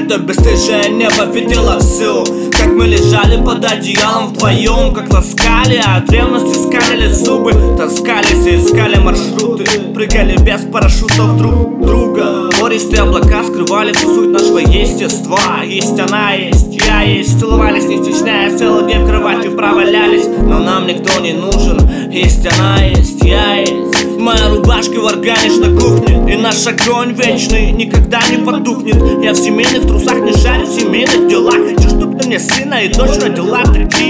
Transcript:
Это бесстыжее небо видело всю. Как мы лежали под одеялом вдвоем, как ласкали, а от ревности скалили зубы. Таскались и искали маршруты, прыгали без парашютов друг друга. Пористые облака скрывали всю суть нашего естества. Есть она, есть я, есть. Целовались, не стесняясь, целый день в кровати провалялись. Но нам никто не нужен. Есть она, есть я, есть. Моя рубашка варганишь на кухне, и наш огонь вечный никогда не потухнет. Я в семейных трусах не шарю, в семейных делах. Хочу, чтоб ты мне сына и дочь родила. Такие